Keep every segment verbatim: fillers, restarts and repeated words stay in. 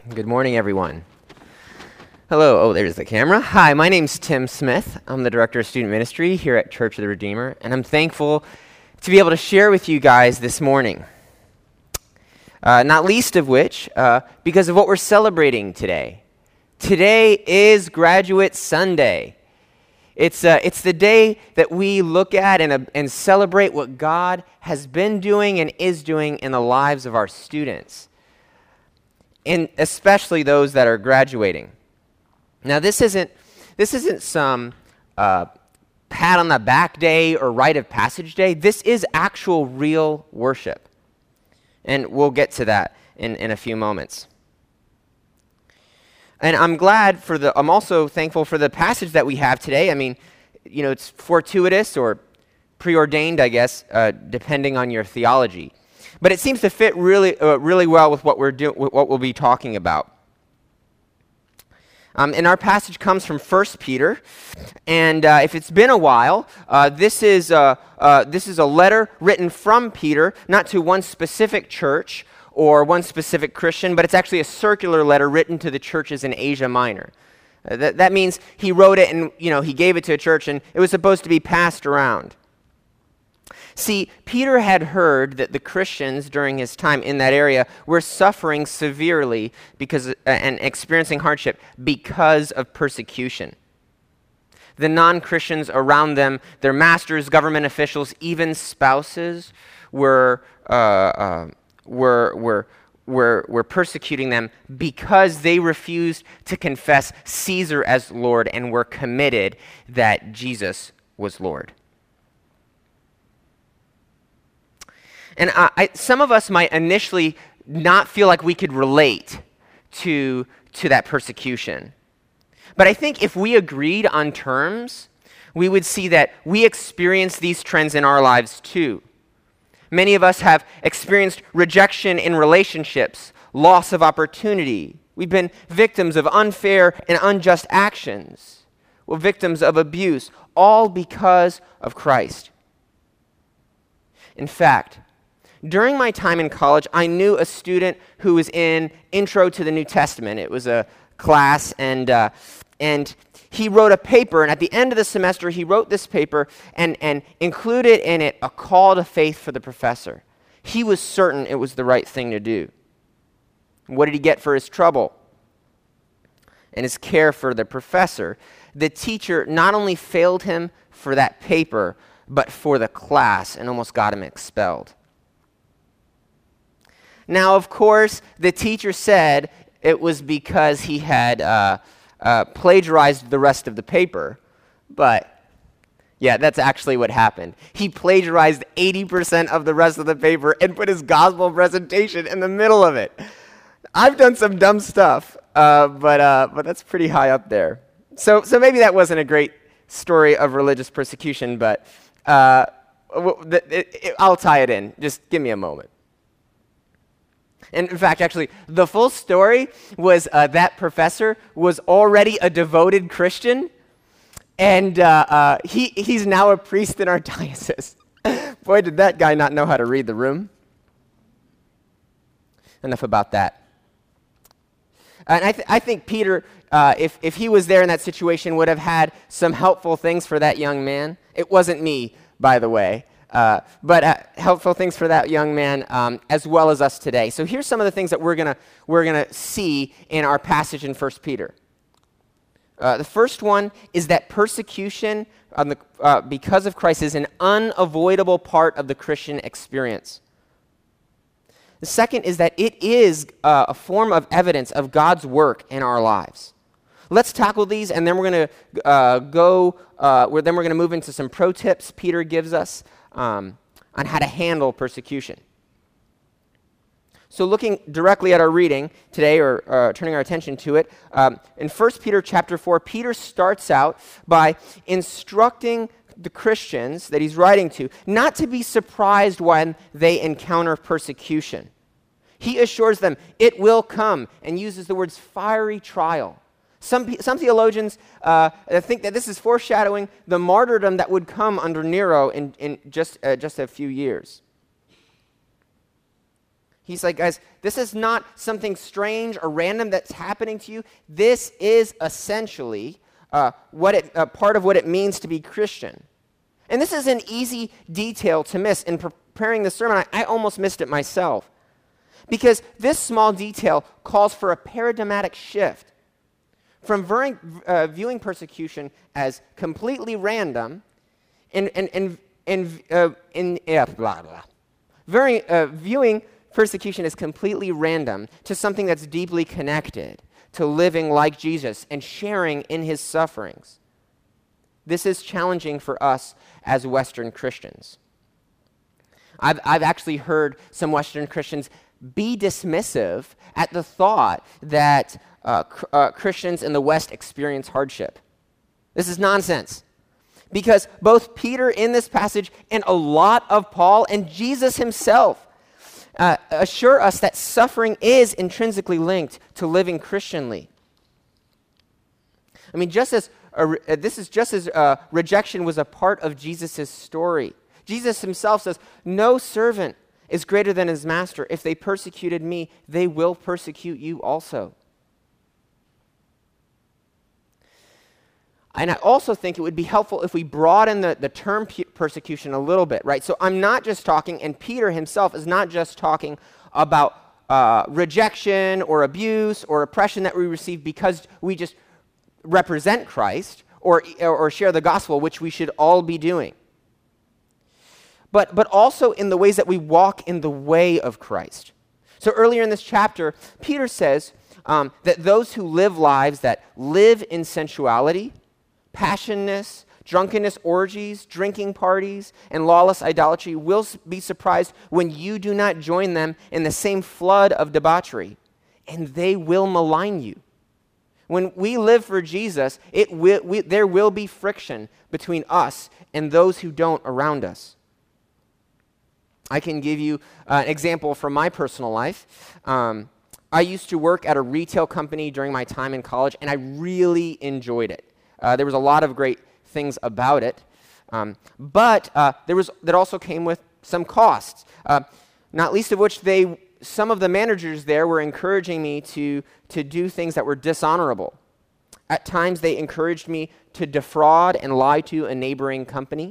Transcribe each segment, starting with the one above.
Good morning, everyone. Hello. Oh, there's the camera. Hi, my name's Tim Smith. I'm the Director of Student Ministry here at Church of the Redeemer, and I'm thankful to be able to share with you guys this morning. Uh, not least of which, uh, because of what we're celebrating today. Today is Graduate Sunday. It's uh, it's the day that we look at and, uh, and celebrate what God has been doing and is doing in the lives of our students, and especially those that are graduating. Now, this isn't this isn't some uh, pat on the back day or rite of passage day. This is actual real worship, and we'll get to that in, in a few moments. And I'm glad for the. I'm also thankful for the passage that we have today. I mean, you know, it's fortuitous or preordained, I guess, uh, depending on your theology. But it seems to fit really, uh, really well with what we're doing, what we'll be talking about. Um, and our passage comes from First Peter, and uh, if it's been a while, uh, this is uh, uh, this is a letter written from Peter, not to one specific church or one specific Christian, but it's actually a circular letter written to the churches in Asia Minor. Uh, that that means he wrote it, and you know he gave it to a church, and it was supposed to be passed around. See, Peter had heard that the Christians during his time in that area were suffering severely because uh, and experiencing hardship because of persecution. The non-Christians around them, their masters, government officials, even spouses, were uh, uh, were were were were persecuting them because they refused to confess Caesar as Lord and were committed that Jesus was Lord. And I, I, some of us might initially not feel like we could relate to, to that persecution. But I think if we agreed on terms, we would see that we experience these trends in our lives too. Many of us have experienced rejection in relationships, loss of opportunity. We've been victims of unfair and unjust actions. We're victims of abuse, all because of Christ. In fact, during my time in college, I knew a student who was in Intro to the New Testament. It was a class, and uh, and he wrote a paper, and at the end of the semester, he wrote this paper and, and included in it a call to faith for the professor. He was certain it was the right thing to do. What did he get for his trouble and his care for the professor? The teacher not only failed him for that paper, but for the class, and almost got him expelled. Now, of course, the teacher said it was because he had uh, uh, plagiarized the rest of the paper, but yeah, that's actually what happened. He plagiarized eighty percent of the rest of the paper and put his gospel presentation in the middle of it. I've done some dumb stuff, uh, but uh, but that's pretty high up there. So so maybe that wasn't a great story of religious persecution, but uh, it, it, I'll tie it in. Just give me a moment. And in fact, actually, the full story was uh, that professor was already a devoted Christian, and uh, uh, he he's now a priest in our diocese. Boy, did that guy not know how to read the room. Enough about that. And I, th- I think Peter, uh, if, if he was there in that situation, would have had some helpful things for that young man. It wasn't me, by the way. Uh, but uh, helpful things for that young man, um, as well as us today. So here's some of the things that we're gonna we're gonna see in our passage in First Peter. Uh, the first one is that persecution on the, uh, because of Christ is an unavoidable part of the Christian experience. The second is that it is uh, a form of evidence of God's work in our lives. Let's tackle these, and then we're going to uh, go. Uh, we're, then we're going to move into some pro tips Peter gives us um, on how to handle persecution. So, looking directly at our reading today, or uh, turning our attention to it, um, in First Peter chapter four, Peter starts out by instructing the Christians that he's writing to not to be surprised when they encounter persecution. He assures them it will come, and uses the words fiery trial. Some, some theologians uh, think that this is foreshadowing the martyrdom that would come under Nero in, in just, uh, just a few years. He's like, guys, this is not something strange or random that's happening to you. This is essentially uh, what it, uh, part of what it means to be Christian. And this is an easy detail to miss. In preparing the sermon, I, I almost missed it myself. Because this small detail calls for a paradigmatic shift from viewing, uh, viewing persecution as completely random and, and, and, and, uh, in, yeah, blah, blah. Very, uh, viewing persecution as completely random to something that's deeply connected to living like Jesus and sharing in his sufferings. This is challenging for us as Western Christians. I've, I've actually heard some Western Christians be dismissive at the thought that uh, cr- uh, Christians in the West experience hardship. This is nonsense. Because both Peter in this passage and a lot of Paul and Jesus himself uh, assure us that suffering is intrinsically linked to living Christianly. I mean, just as uh, this is just as uh, rejection was a part of Jesus' story. Jesus himself says, "No servant is greater than his master. If they persecuted me, they will persecute you also." And I also think it would be helpful if we broaden the, the term pu- persecution a little bit, right? So I'm not just talking, and Peter himself is not just talking about uh, rejection or abuse or oppression that we receive because we just represent Christ or, or, or share the gospel, which we should all be doing. But, but also in the ways that we walk in the way of Christ. So earlier in this chapter, Peter says um, that those who live lives that live in sensuality, passionness, drunkenness, orgies, drinking parties, and lawless idolatry will be surprised when you do not join them in the same flood of debauchery, and they will malign you. When we live for Jesus, it will, we, there will be friction between us and those who don't around us. I can give you uh, an example from my personal life. Um, I used to work at a retail company during my time in college, and I really enjoyed it. Uh, there was a lot of great things about it, um, but uh, there was that also came with some costs. Uh, not least of which, they some of the managers there were encouraging me to to do things that were dishonorable. At times, they encouraged me to defraud and lie to a neighboring company.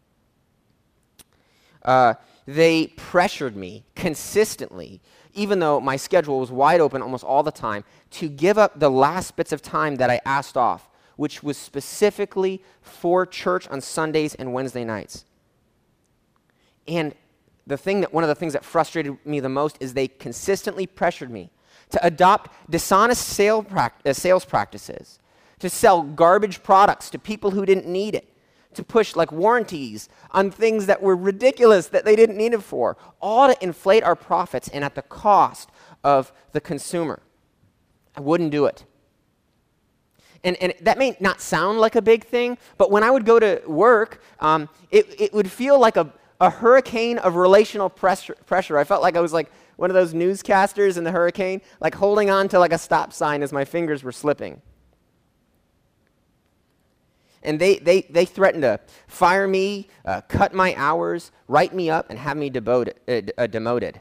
Uh, they pressured me consistently, even though my schedule was wide open almost all the time, to give up the last bits of time that I asked off, which was specifically for church on Sundays and Wednesday nights. And the thing that one of the things that frustrated me the most is they consistently pressured me to adopt dishonest sale pract- uh, sales practices, to sell garbage products to people who didn't need it, to push like warranties on things that were ridiculous that they didn't need it for, all to inflate our profits and at the cost of the consumer. I wouldn't do it. And, and that may not sound like a big thing, but when I would go to work, um, it, it would feel like a, a hurricane of relational pressure, pressure. I felt like I was like one of those newscasters in the hurricane, like holding on to like a stop sign as my fingers were slipping. And they, they, they threatened to fire me, uh, cut my hours, write me up, and have me demoted. Uh, uh, demoted.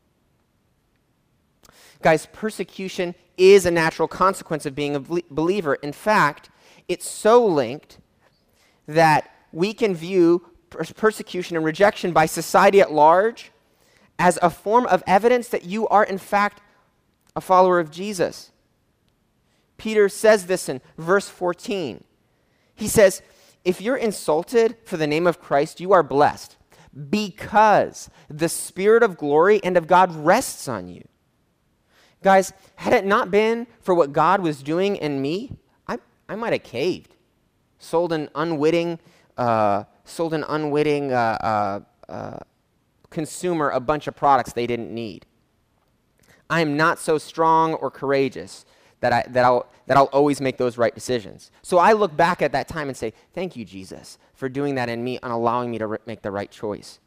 Guys, persecution is a natural consequence of being a believer. In fact, it's so linked that we can view persecution and rejection by society at large as a form of evidence that you are, in fact, a follower of Jesus. Peter says this in verse fourteen. He says, if you're insulted for the name of Christ, you are blessed because the Spirit of glory and of God rests on you. Guys, had it not been for what God was doing in me, I, I might have caved, sold an unwitting, uh, sold an unwitting uh, uh, uh, consumer a bunch of products they didn't need. I am not so strong or courageous that I that I'll that I'll always make those right decisions. So I look back at that time and say, "Thank you, Jesus, for doing that in me and allowing me to re- make the right choice."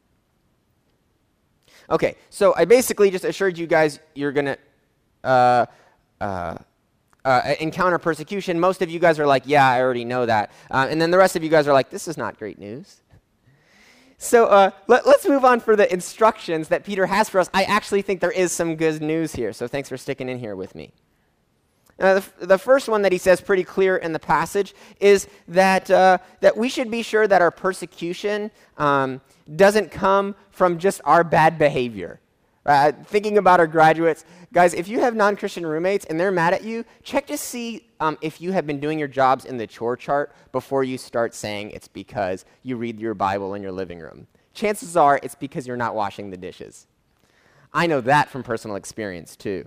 Okay, so I basically just assured you guys you're going to uh, uh, uh, encounter persecution. Most of you guys are like, yeah, I already know that. Uh, and then the rest of you guys are like, this is not great news. So uh, let, let's move on for the instructions that Peter has for us. I actually think there is some good news here, so thanks for sticking in here with me. Uh, the, the first one that he says pretty clear in the passage is that, uh, that we should be sure that our persecution um, doesn't come from just our bad behavior. Uh, thinking about our graduates, guys, if you have non-Christian roommates and they're mad at you, check to see um, if you have been doing your jobs in the chore chart before you start saying it's because you read your Bible in your living room. Chances are it's because you're not washing the dishes. I know that from personal experience, too.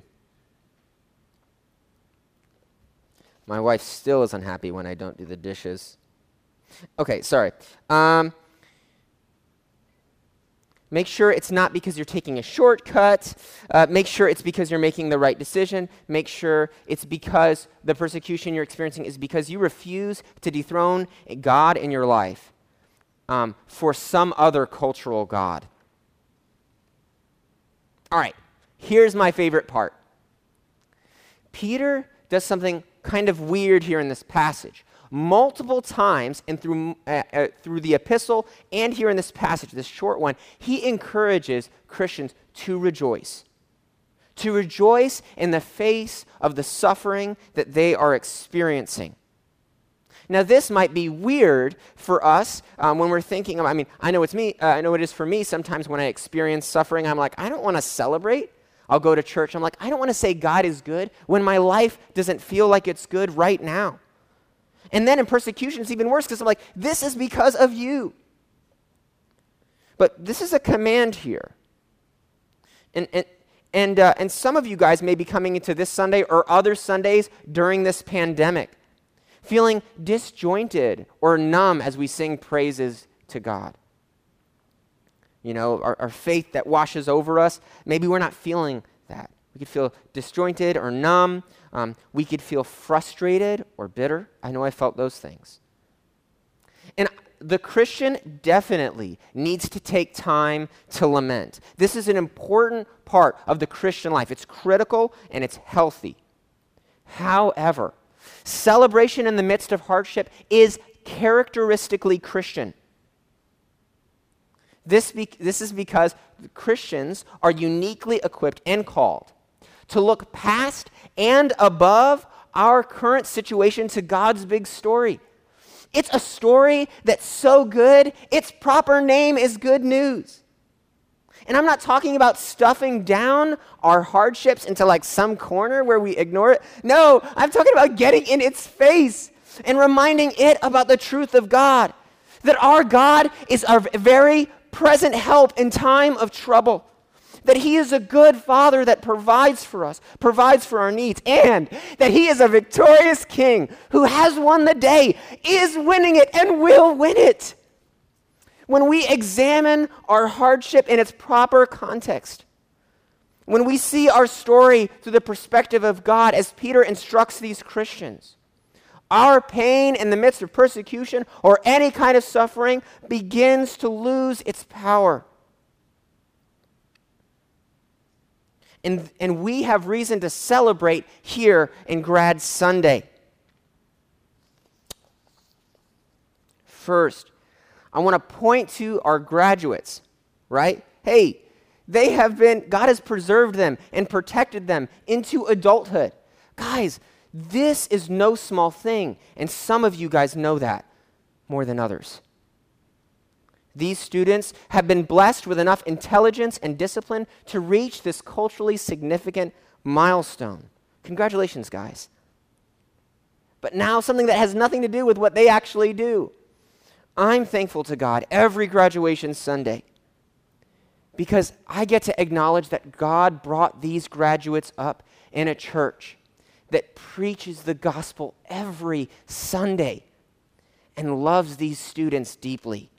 My wife still is unhappy when I don't do the dishes. Okay, sorry. Um, Make sure it's not because you're taking a shortcut. Uh, make sure it's because you're making the right decision. Make sure it's because the persecution you're experiencing is because you refuse to dethrone God in your life um, for some other cultural god. All right, here's my favorite part. Peter does something kind of weird here in this passage. Multiple times and through, uh, uh, through the epistle and here in this passage, this short one, he encourages Christians to rejoice. To rejoice in the face of the suffering that they are experiencing. Now, this might be weird for us um, when we're thinking, of, I mean, I know it's me, uh, I know it is for me sometimes when I experience suffering, I'm like, I don't want to celebrate. I'll go to church, I'm like, I don't want to say God is good when my life doesn't feel like it's good right now. And then in persecution, it's even worse because I'm like, this is because of you. But this is a command here. And, and, and, uh, and some of you guys may be coming into this Sunday or other Sundays during this pandemic, feeling disjointed or numb as we sing praises to God. You know, our, our faith that washes over us, maybe we're not feeling that. We could feel disjointed or numb. Um, we could feel frustrated or bitter. I know I felt those things. And the Christian definitely needs to take time to lament. This is an important part of the Christian life. It's critical and it's healthy. However, celebration in the midst of hardship is characteristically Christian. This, be- this is because Christians are uniquely equipped and called to look past and above our current situation to God's big story. It's a story that's so good, its proper name is good news. And I'm not talking about stuffing down our hardships into like some corner where we ignore it. No, I'm talking about getting in its face and reminding it about the truth of God. That our God is our very present help in time of trouble. That he is a good father that provides for us, provides for our needs, and that he is a victorious king who has won the day, is winning it, and will win it. When we examine our hardship in its proper context, when we see our story through the perspective of God, as Peter instructs these Christians, our pain in the midst of persecution or any kind of suffering begins to lose its power. And, and we have reason to celebrate here in Grad Sunday. First, I want to point to our graduates, right? Hey, they have been, God has preserved them and protected them into adulthood. Guys, this is no small thing, and some of you guys know that more than others. These students have been blessed with enough intelligence and discipline to reach this culturally significant milestone. Congratulations, guys. But now something that has nothing to do with what they actually do. I'm thankful to God every graduation Sunday because I get to acknowledge that God brought these graduates up in a church that preaches the gospel every Sunday and loves these students deeply.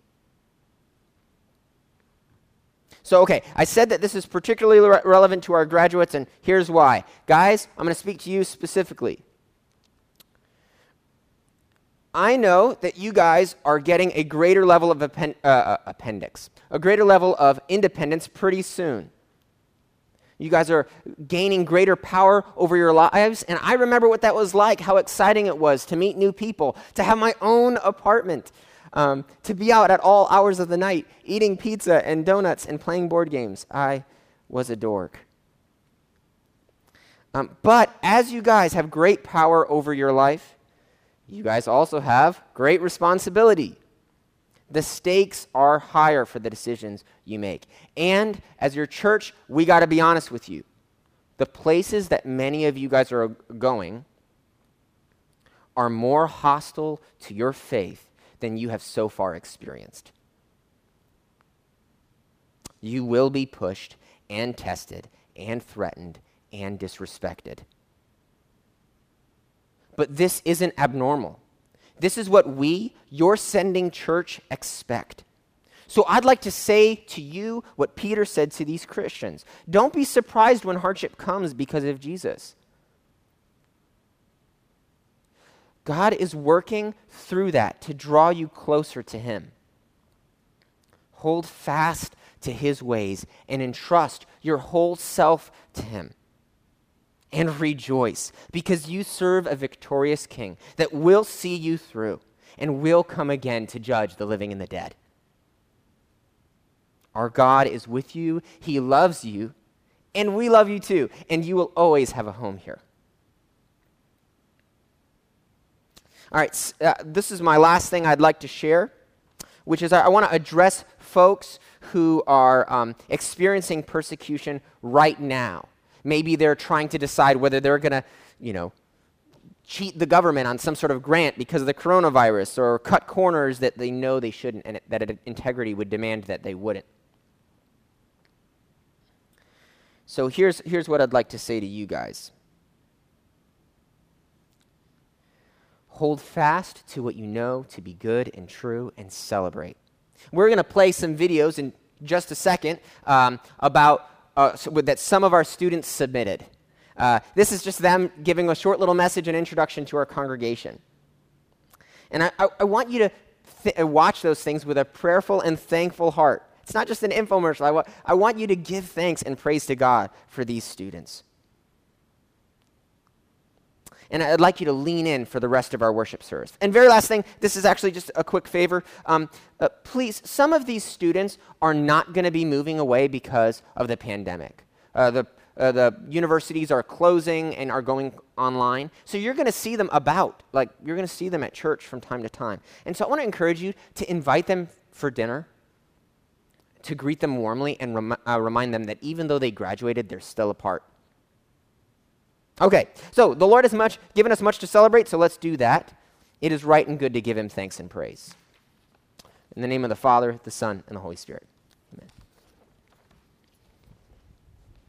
So, okay, I said that this is particularly re- relevant to our graduates, and here's why. Guys, I'm going to speak to you specifically. I know that you guys are getting a greater level of appen- uh, appendix, a greater level of independence pretty soon. You guys are gaining greater power over your lives, and I remember what that was like, how exciting it was to meet new people, to have my own apartment. Um, to be out at all hours of the night, eating pizza and donuts and playing board games. I was a dork. Um, but as you guys have great power over your life, you guys also have great responsibility. The stakes are higher for the decisions you make. And as your church, we got to be honest with you. The places that many of you guys are going are more hostile to your faith than you have so far experienced. You will be pushed and tested and threatened and disrespected. But this isn't abnormal. This is what we, your sending church, expect. So I'd like to say to you what Peter said to these Christians. Don't be surprised when hardship comes because of Jesus. God is working through that to draw you closer to him. Hold fast to his ways and entrust your whole self to him. And rejoice, because you serve a victorious king that will see you through and will come again to judge the living and the dead. Our God is with you, he loves you, and we love you too, and you will always have a home here. All right, uh, this is my last thing I'd like to share, which is I, I want to address folks who are um, experiencing persecution right now. Maybe they're trying to decide whether they're going to, you know, cheat the government on some sort of grant because of the coronavirus or cut corners that they know they shouldn't and it, that integrity would demand that they wouldn't. So here's, here's what I'd like to say to you guys. Hold fast to what you know to be good and true and celebrate. We're going to play some videos in just a second um, about Uh, so that some of our students submitted. Uh, this is just them giving a short little message and introduction to our congregation. And I, I, I want you to th- watch those things with a prayerful and thankful heart. It's not just an infomercial. I, wa- I want you to give thanks and praise to God for these students. And I'd like you to lean in for the rest of our worship service. And very last thing, this is actually just a quick favor. Um, uh, please, some of these students are not going to be moving away because of the pandemic. Uh, the, uh, the universities are closing and are going online. So you're going to see them about. Like, you're going to see them at church from time to time. And so I want to encourage you to invite them for dinner, to greet them warmly, and rem- uh, remind them that even though they graduated, they're still a part. Okay, so the Lord has much given us much to celebrate, so let's do that. It is right and good to give him thanks and praise. In the name of the Father, the Son, and the Holy Spirit.